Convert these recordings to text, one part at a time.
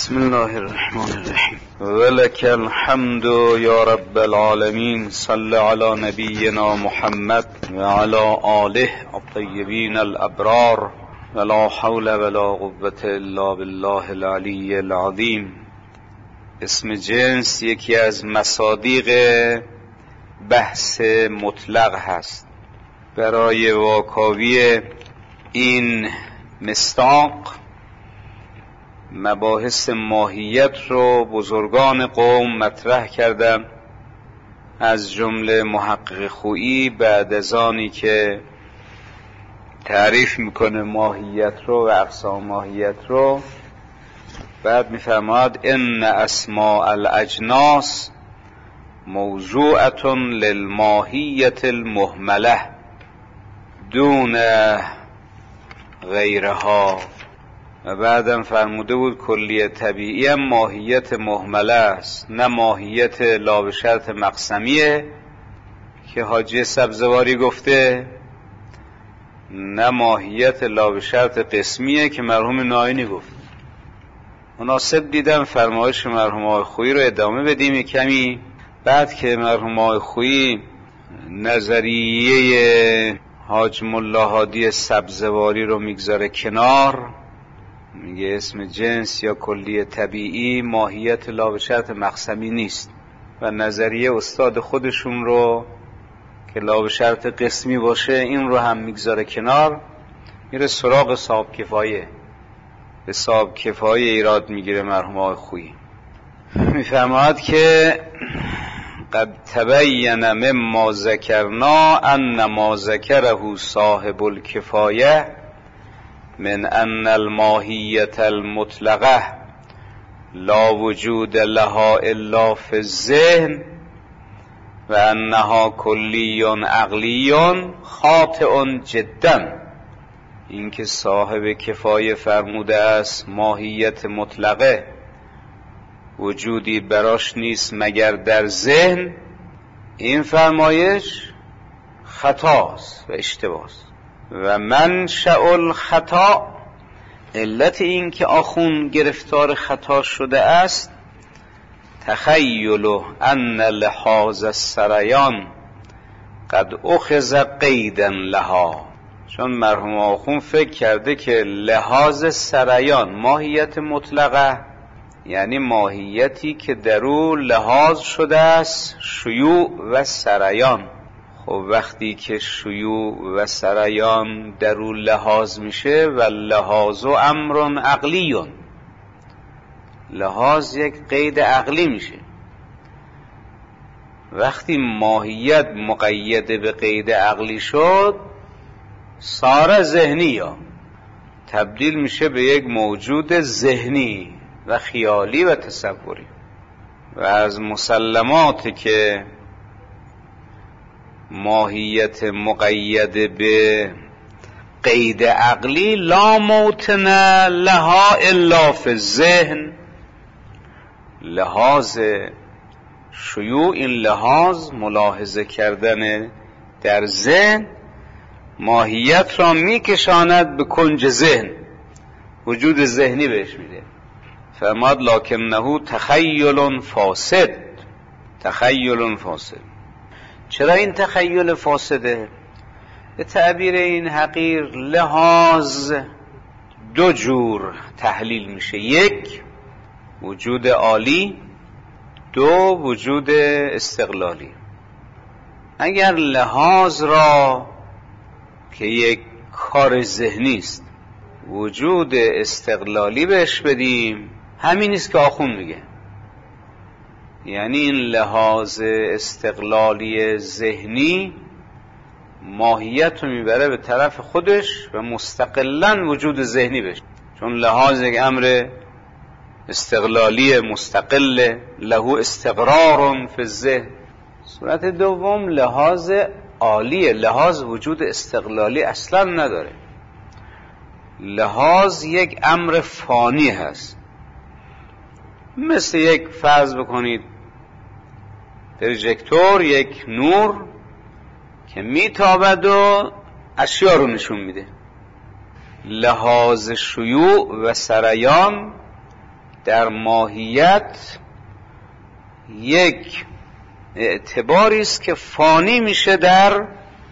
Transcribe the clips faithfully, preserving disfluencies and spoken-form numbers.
بسم الله الرحمن الرحیم ولک الحمد یا رب العالمین صل علی نبینا محمد و علی آله الطیبین الابرار ولا حول ولا قوة الا بالله العلی العظیم. اسم جنس یکی از مصادیق بحث مطلق هست. برای واکاوی این مصداق مباحث ماهیت رو بزرگان قوم مطرح کردن، از جمله محقق خویی بعد از آنی که تعریف میکنه ماهیت رو و اقسام ماهیت رو، بعد میفرماد ان اسماء الاجناس موضوعة للماهیت المهمله دون غیرها. و بعدم فرموده بود کلیه طبیعی هم ماهیت مهمله است، نه ماهیت لا به شرط مقسمیه که حاجی سبزواری گفته، نه ماهیت لا به شرط قسمیه که مرحوم ناینی گفت. مناسب دیدم فرمایش مرحوم آقای خویی رو ادامه بدیم کمی. بعد که مرحوم آقای خویی نظریه حاج ملا هادی سبزواری رو میگذاره کنار، میگه اسم جنس یا کلیه طبیعی ماهیت لا به شرط مقسمی نیست، و نظریه استاد خودشون رو که لا به شرط قسمی باشه این رو هم میگذاره کنار، میره سراغ صاحب کفایه. به صاحب کفایه ایراد میگیره مرحوم آقای خویی، میفرماد که قد تبین مما ذکرنا ان ما ذکره صاحب الکفایه من ان الماهیت المطلقه لا وجود لها الا فی الذهن و انها کلی عقلی خاطئ جدا. این که صاحب کفایه فرموده است ماهیت مطلقه وجودی براش نیست مگر در ذهن، این فرمایش خطاست و اشتباهست. و منشأ الخطا، علت این که آخوند گرفتار خطا شده است، تخیل ان لحاظ السریان قد اخذ قیدا لها. چون مرحوم آخوند فکر کرده که لحاظ سریان ماهیت مطلقه یعنی ماهیتی که در او لحاظ شده است شیوع و سریان. خب وقتی که شیوع و سریان در او لحاظ میشه و لحاظ و امر عقلی، لحاظ یک قید عقلی میشه. وقتی ماهیت مقید به قید عقلی شد صار ذهنی، یا تبدیل میشه به یک موجود ذهنی و خیالی و تصوری. و از مسلماتی که ماهیت مقید به قید عقلی لا موطن لها الا فی الذهن، لحاظ شیوع این لحاظ ملاحظه کردن در ذهن ماهیت را میکشاند به کنج ذهن، وجود ذهنی بهش میده. فرماد لکنه تخیل فاسد، تخیل فاسد. چرا این تخیل فاسده؟ به تعبیر این حقیر لحاظ دو جور تحلیل میشه، یک وجود عالی، دو وجود استقلالی. اگر لحاظ را که یک کار ذهنی است وجود استقلالی بهش بدیم، همین است که آخوند میگه، یعنی این لحاظ استقلالی ذهنی ماهیت رو میبره به طرف خودش و مستقلاً وجود ذهنی بشه، چون لحاظ یک امر استقلالی مستقل له استقرار فی الذهن. صورت دوم لحاظ عالیه، لحاظ وجود استقلالی اصلا نداره، لحاظ یک امر فانی هست. مثل یک فرض بکنید پروژکتور، یک نور که میتابد و اشیا رو نشون میده. لحاظ شیوع و سریان در ماهیت یک اعتباری است که فانی میشه در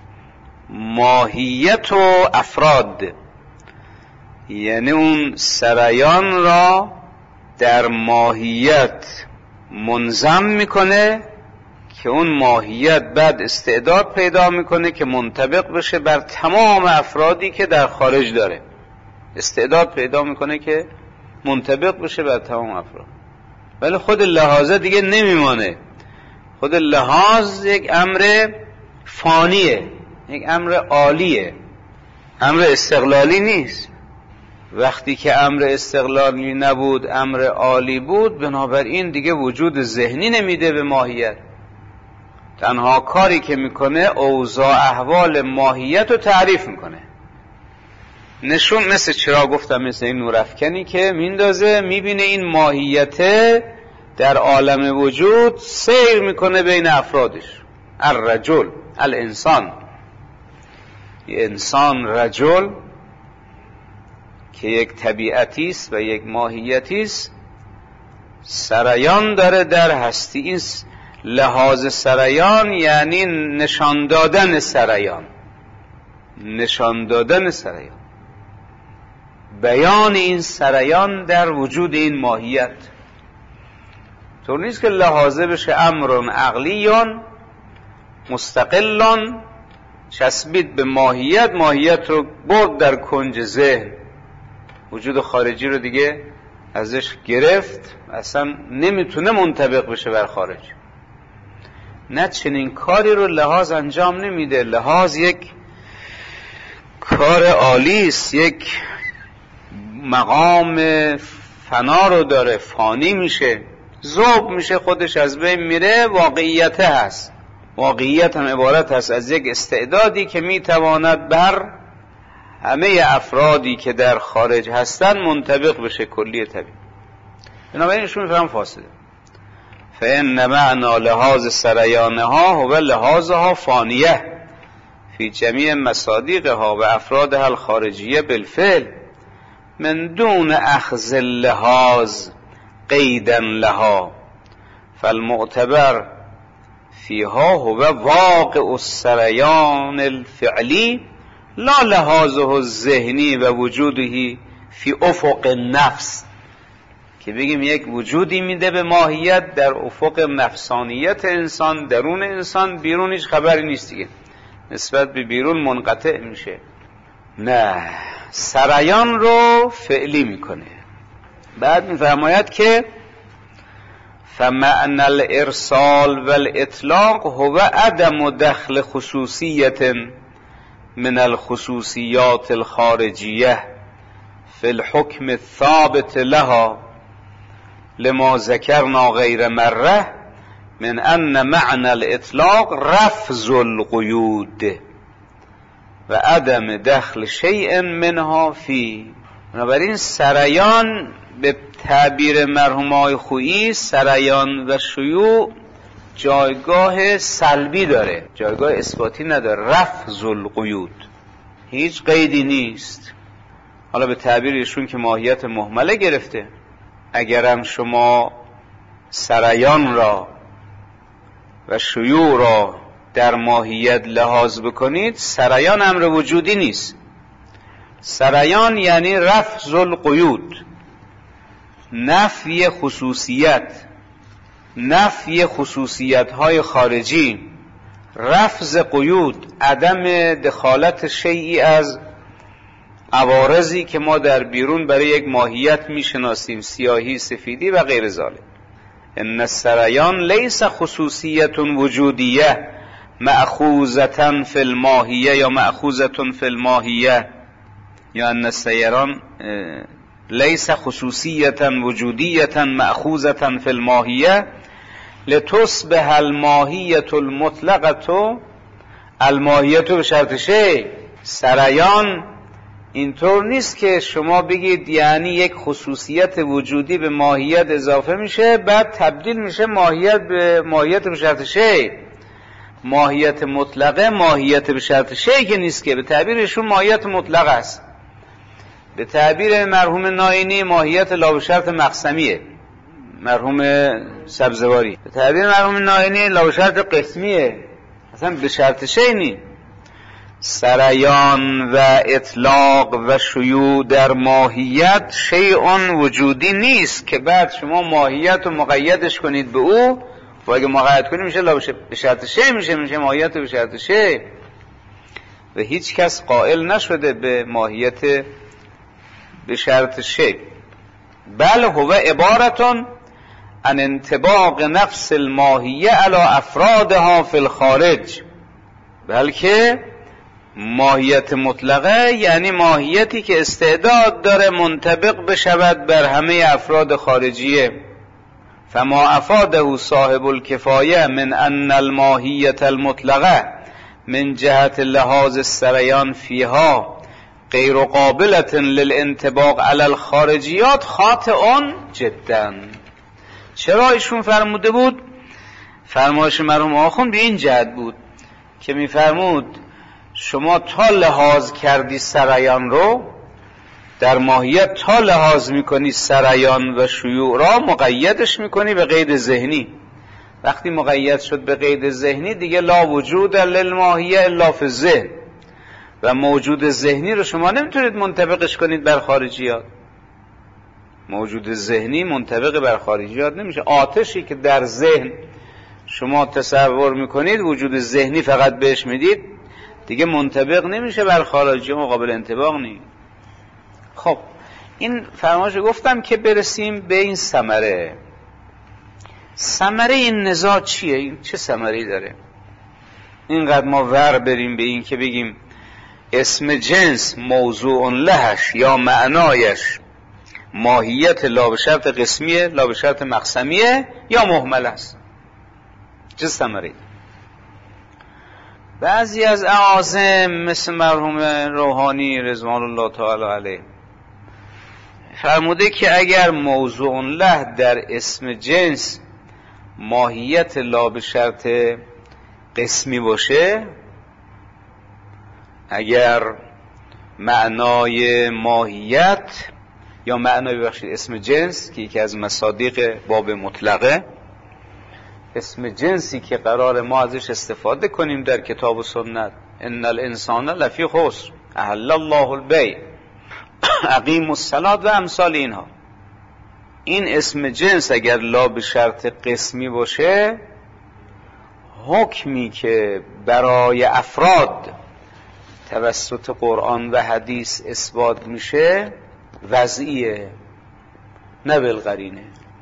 ماهیت و افراد، یعنی اون سرایان را در ماهیت منظم میکنه که اون ماهیت بعد استعداد پیدا میکنه که منطبق بشه بر تمام افرادی که در خارج داره، استعداد پیدا میکنه که منطبق بشه بر تمام افراد. ولی خود لحاظه دیگه نمیمانه، خود لحاظ یک امر فانیه، یک امر عالیه، امر استقلالی نیست. وقتی که امر استقلالی نبود، امر عالی بود، بنابراین دیگه وجود ذهنی نمیده به ماهیت. تنها کاری که میکنه اوضاع احوال ماهیت رو تعریف میکنه. نشون مثل چرا گفتم، مثل این نورافکنی که میندازه میبینه این ماهیت در عالم وجود سیر میکنه بین افرادش. الرجل، الانسان، انسان رجل که یک طبیعتی است و یک ماهیتی است، سرایان داره در هستی. این لحاظ سرایان یعنی نشان دادن سرایان، نشان دادن سرایان، بیان این سرایان در وجود این ماهیت. طور نیست که لحاظه بشه امر عقلیون مستقلون، چسبید به ماهیت، ماهیت رو برد در کنج ذهن، وجود خارجی رو دیگه ازش گرفت، اصلا نمیتونه منطبق بشه بر خارج. نه، چنین کاری رو لحاظ انجام نمیده. لحاظ یک کار عالی است، یک مقام فنا رو داره، فانی میشه، ذوب میشه، خودش از بین میره، واقعیت هست. واقعیت هم عبارت هست از یک استعدادی که میتواند بر همه افرادی که در خارج هستن منطبق بشه، کلی طبیعی. بنابراین ایشون میفهم فاصله. فإن معنى لحاظ سریانها هو لحاظها فانیه فی جمیع مصادیقها و افرادها الخارجیه بالفعل من دون اخذ اللحاظ قیدا لها، فالمعتبر فیها هو واقع السریان الفعلی لا لحاظه الذهنی و وجوده فی افق النفس. که بگیم یک وجودی میده به ماهیت در افق نفسانیت انسان، درون انسان، بیرون هیچ خبری نیست دیگه، نسبت به بیرون منقطع میشه. نه، سرایان رو فعلی میکنه. بعد میفرماید که فمعنى الارسال والاطلاق هو عدم دخل خصوصیت من الخصوصیات الخارجیه فی الحکم الثابت لها لما ذکرنا غیر مره من ان معنى الاطلاق رفض القیود و عدم دخل شیء منها فی. بنابراین سرایان به تعبیر مرحومای خویی، سرایان و شیوع جایگاه سلبی داره، جایگاه اثباتی نداره. رفض القیود، هیچ قیدی نیست. حالا به تعبیر ایشون که ماهیت مهمله گرفته، اگرم شما سرایان را و شیوع را در ماهیت لحاظ بکنید، سرایان امر وجودی نیست. سرایان یعنی رفض القیود، نفی خصوصیت، نفی خصوصیت های خارجی، رفض قیود، عدم دخالت شیئی از عوارضی که ما در بیرون برای یک ماهیت میشناسیم، سیاهی، سفیدی و غیر ذالک. ان السرایان لیس خصوصیت وجودیه مأخوذة فی الماهیه یا مأخوذة فی الماهیه، یا ان السیران لیس خصوصیت وجودیه مأخوذة فی الماهیه لتصبح الماهیت المطلقه الماهیت به شرط شیء. سرایان اینطور نیست که شما بگید یعنی یک خصوصیت وجودی به ماهیت اضافه میشه بعد تبدیل میشه ماهیت به ماهیت به شرط شیء. ماهیت مطلقه ماهیت به شرط شیء که نیست، که به تعبیرشون ماهیت مطلق است. به تعبیر مرحوم نائینی ماهیت لا به شرط مقسمیه، مرحوم سبزواری به تعبیر مرحوم نائینی لا به شرط قسمیه، اصلا به شرط شیء نی. سریان و اطلاق و شیوع در ماهیت شیء وجودی نیست که بعد شما ماهیت رو مقیدش کنید به او و اگه مقید کنید میشه لا به شرط شیء، میشه میشه ماهیت به شرط شیء. و هیچ کس قائل نشده به ماهیت به شرط شیء، بل هو عبارتون عن انطباق نفس الماهیه علی افرادها فی الخارج، بلکه ماهیت مطلقه یعنی ماهیتی که استعداد داره منطبق بشود بر همه افراد خارجیه. فما افاده صاحب الکفایه من ان الماهیت المطلقه من جهت لحاظ السریان فیها غیر قابلة للانطباق علی الخارجیات خاطئ جدا. چرا ایشون فرموده بود؟ فرمایش مرحوم آخوند به این جهت بود که میفرمود شما تا لحاظ کردی سریان رو در ماهیت، تا لحاظ میکنی سریان و شیوع را مقیدش میکنی به قید ذهنی. وقتی مقید شد به قید ذهنی دیگه لا وجود للماهیه الا فی الذهن، و موجود ذهنی رو شما نمیتونید منطبقش کنید بر خارجیات. موجود ذهنی منطبق بر خارجیات نمیشه. آتشی که در ذهن شما تصور میکنید وجود ذهنی فقط بهش میدید دیگه منطبق نمیشه بر خارجی، مقابل انطباق نیست. خب این فرمایش گفتم که برسیم به این ثمره. ثمره این نزاع چیه؟ این چه ثمره‌ای داره؟ اینقدر ما ور بریم به این که بگیم اسم جنس موضوع لهش یا معنایش ماهیت لا به شرط قسمیه، لا به شرط مقسمیه یا مهمل است. چه ثمره‌ای؟ بعضی از اعاظم مثل مرحوم روحانی رضوان الله تعالی علیه فرموده که اگر موضوع له در اسم جنس ماهیت لا به شرط قسمی باشه، اگر معنای ماهیت یا معنای ببخشید اسم جنس که یکی از مصادیق باب مطلقه، اسم جنسی که قرار ما ازش استفاده کنیم در کتاب و سنت، ان الانسان لفی خسر احل الله البیع اقیموا الصلاة و امثال اینها، این اسم جنس اگر لا به شرط قسمی باشه، حکمی که برای افراد توسط قرآن و حدیث اثبات میشه وضعیه نه بالقرینه.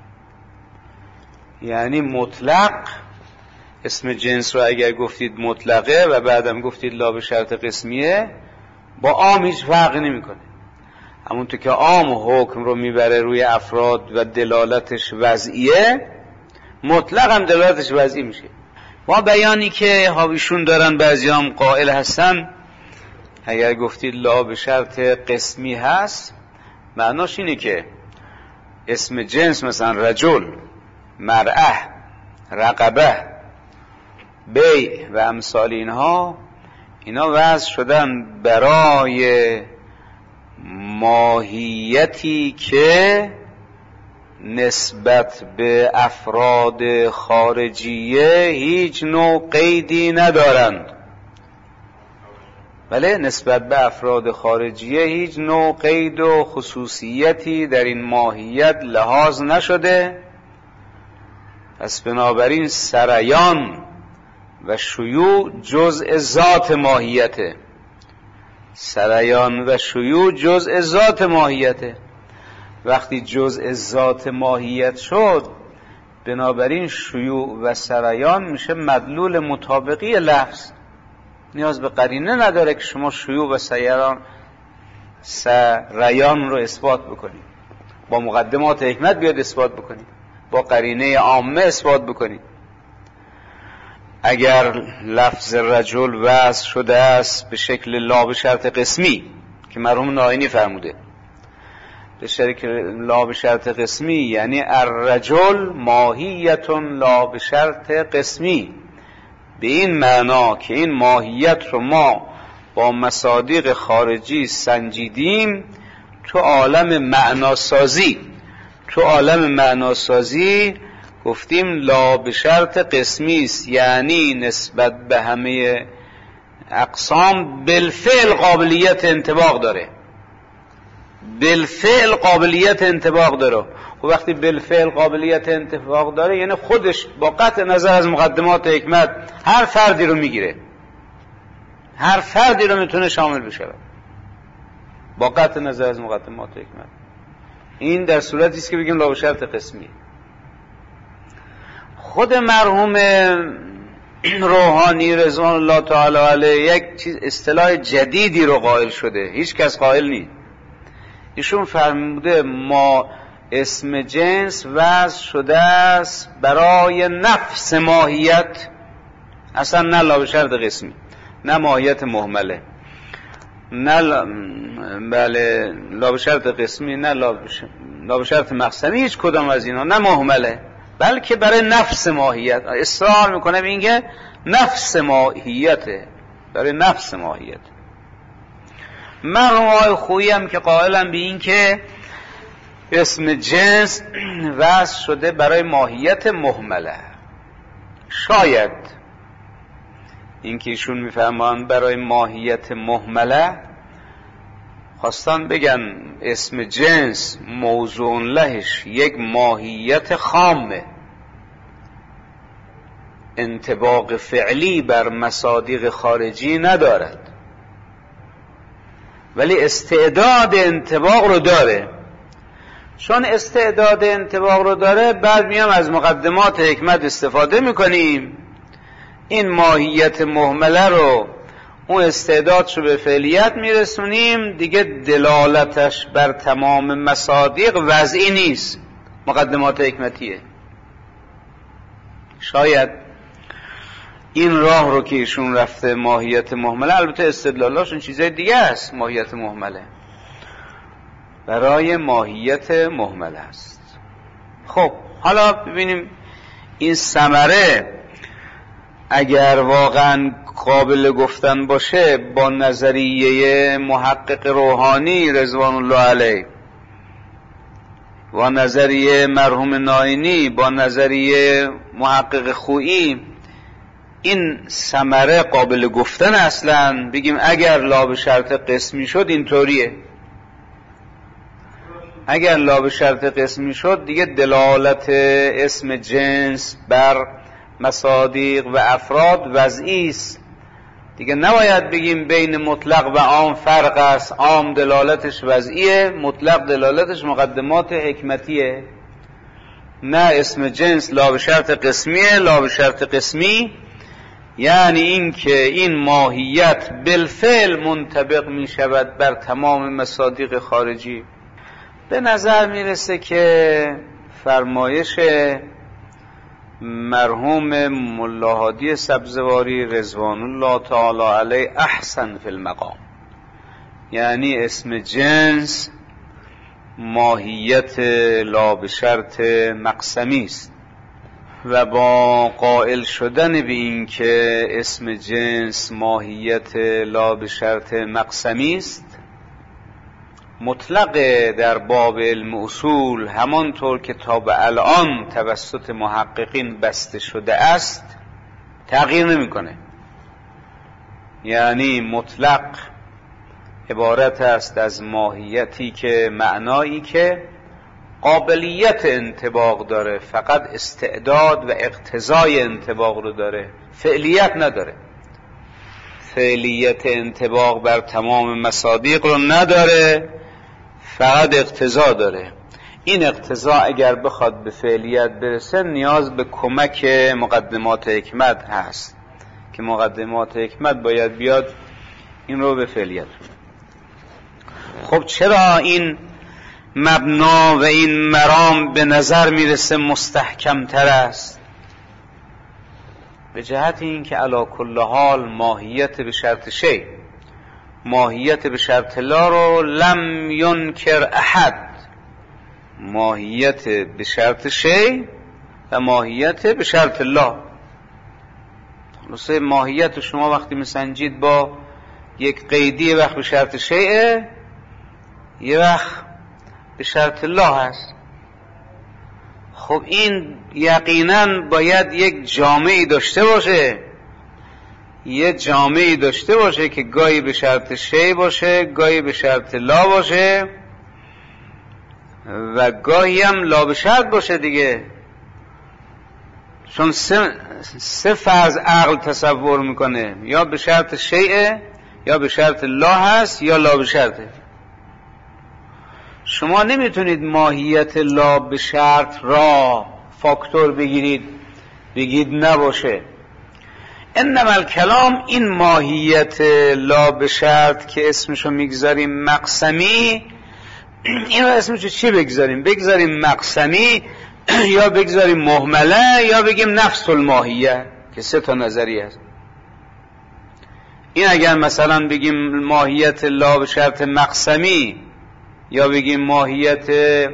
یعنی مطلق اسم جنس رو اگر گفتید مطلقه و بعدم گفتید لا به شرط قسمیه، با عام هیچ فرقی نمیکنه. همونطور که عام حکم رو میبره روی افراد و دلالتش وضعیه، مطلق هم دلالتش وضعی میشه. ما بیانی که حاویشون دارن بعضیام قائل هستن اگر گفتید لا به شرط قسمی هست، معناش اینه که اسم جنس مثلا رجل، مرأه، رقبه، بیع و امثال اینها، اینا وضع شدن برای ماهیتی که نسبت به افراد خارجیه هیچ نوع قیدی ندارند. بله، نسبت به افراد خارجیه هیچ نوع قید و خصوصیتی در این ماهیت لحاظ نشده. پس بنابراین سریان و شیوع جزء ذات ماهیته. سریان و شیوع جزء ذات ماهیته. وقتی جزء ذات ماهیت شد، بنابراین شیوع و سریان میشه مدلول مطابقی لفظ. نیاز به قرینه نداره که شما شیوع و سریان سریان رو اثبات بکنید، با مقدمات حکمت بیاد اثبات بکنید، با قرینه عامه اثبات بکنید. اگر لفظ رجل وضع شده است به شکل لا به شرط قسمی که مرحوم نائینی فرموده، به شکل لا به شرط قسمی یعنی الرجل ماهیتون لا به شرط قسمی، به این معنا که این ماهیت رو ما با مصادیق خارجی سنجیدیم، تو عالم معناسازی تو عالم معناسازی گفتیم لا به شرط قسمی است، یعنی نسبت به همه اقسام بالفعل قابلیت انطباق داره، بالفعل قابلیت انطباق داره. و وقتی بالفعل قابلیت انطباق داره یعنی خودش با قطع نظر از مقدمات حکمت هر فردی رو میگیره، هر فردی رو میتونه شامل بشه با قطع نظر از مقدمات حکمت. این در صورتی است که بگیم لا به شرط قسمی. خود مرحوم روحانی رضوان الله تعالی علیه یک چیز اصطلاح جدیدی رو قائل شده، هیچ کس قائل نیست. ایشون فرموده ما اسم جنس وضع شده است برای نفس ماهیت، اصلا نه لا به شرط قسمی، نه ماهیت مهمله، نه لا... بله لا به شرط قسمی، نه لا به شرط مقسمی، هیچ کدام از اینا، نه مهمله، بلکه برای نفس ماهیت. اصرار میکنه به اینکه نفس ماهیته، برای نفس ماهیت. مرحوم آقای خویی هم که قائلن به این که اسم جنس وضع شده برای ماهیت مهمله. شاید این که ایشون میفهمان برای ماهیت مهمله خواستن بگن اسم جنس موضوع لهش یک ماهیت خامه، انطباق فعلی بر مصادیق خارجی ندارد، ولی استعداد انطباق رو داره. چون استعداد انطباق رو داره بعد میام از مقدمات حکمت استفاده میکنیم، این ماهیت مهمله رو اون استعدادشو به فعلیت میرسونیم، دیگه دلالتش بر تمام مصادیق وضعی نیست، مقدمات حکمتیه. شاید این راه رو که ایشون رفته ماهیت مهمله، البته استدلالاشون چیزای دیگه است، ماهیت مهمله برای ماهیت مهمله است. خب حالا ببینیم این ثمره اگر واقعا قابل گفتن باشه با نظریه محقق روحانی رضوان الله علیه، با نظریه مرحوم ناینی، با نظریه محقق خویی، این ثمره قابل گفتن اصلا بگیم اگر لا به شرط قسمی شد اینطوریه. اگر لا به شرط قسمی شد دیگه دلالت اسم جنس بر مصادیق و افراد وضعی است، دیگه نباید بگیم بین مطلق و عام فرق است، عام دلالتش وضعیه، مطلق دلالتش مقدمات حکمتیه. نه، اسم جنس لا به شرط قسمیه. لا به شرط قسمی یعنی این که این ماهیت بالفعل منطبق می شود بر تمام مصادیق خارجی. به نظر میرسه که فرمایش مرحوم ملا هادی سبزواری رضوان الله تعالی علیه احسن فی المقام، یعنی اسم جنس ماهیت لا به شرط مقسمی است و با قائل شدن به این که اسم جنس ماهیت لا به شرط مقسمی است، مطلق در باب علم اصول همانطور که تا به الان توسط محققین بسته شده است تغییر نمیکنه. یعنی مطلق عبارت است از ماهیتی که معنایی که قابلیت انطباق داره، فقط استعداد و اقتضای انطباق رو داره، فعلیت نداره، فعلیت انطباق بر تمام مصادیق رو نداره، فقط اقتضا داره. این اقتضا اگر بخواد به فعلیت برسه نیاز به کمک مقدمات حکمت هست که مقدمات حکمت باید بیاد این رو به فعلیت. خب چرا این مبنا و این مرام به نظر میرسه مستحکم تر است؟ به جهت این که علی کل حال ماهیت به شرط شی، ماهیت به شرط لا رو لم ینکر احد، ماهیت به شرط شی و ماهیت به شرط لا. مثلا ماهیت شما وقتی مسنجید با یک قیدی، وقت به شرط شیء، یه وقت به شرط لا هست. خب این یقینا باید یک جامعی داشته باشه، یه جامعی داشته باشه که گاهی به شرط شی باشه، گاهی به شرط لا باشه و گاهی هم لا به شرط باشه دیگه. چون سه, سه فرض عقل تصور میکنه، یا به شرط شیء، یا به شرط لا هست، یا لا به شرطه. شما نمیتونید ماهیت لا به شرط را فاکتور بگیرید بگید نباشه. انما الکلام این ماهیت لا به شرط که اسمشو میگذاریم مقسمی، این رو اسمشو چی بگذاریم؟ بگذاریم مقسمی یا بگذاریم مهمله یا بگیم نفس الماهیه، که سه تا نظریه است. این اگر مثلا بگیم ماهیت لا به شرط مقسمی، یا بگیم ماهیت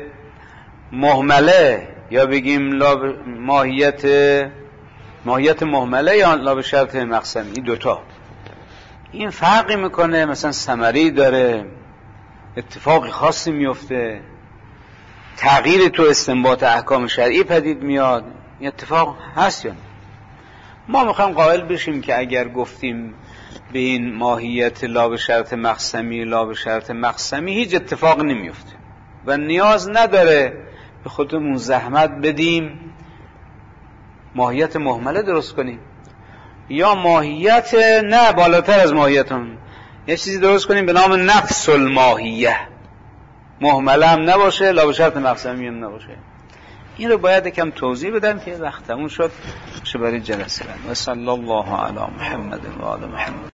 مهمله، یا بگیم لا ب... ماهیت ماهیت مهمله یا لا به شرط مقسمی، این دوتا این فرقی میکنه. مثلا ثمری داره، اتفاقی خاصی میفته، تغییر تو استنباط احکام شرعی پدید میاد، این اتفاق هست یا نه؟ ما میخوایم قائل بشیم که اگر گفتیم به این ماهیت لا به شرط مقسمی لا به شرط مقسمی، هیچ اتفاق نمیفته و نیاز نداره به خودمون زحمت بدیم ماهیت مهمله درست کنیم، یا ماهیت نه بالاتر از ماهیتون یه چیزی درست کنیم به نام نفس الماهیه، مهمله هم نباشه لا به شرط مقسمی هم نباشه. این رو باید کم توضیح بدم که وقتمون شد چه برای جلسه. و صلی الله علی محمد و آل محمد.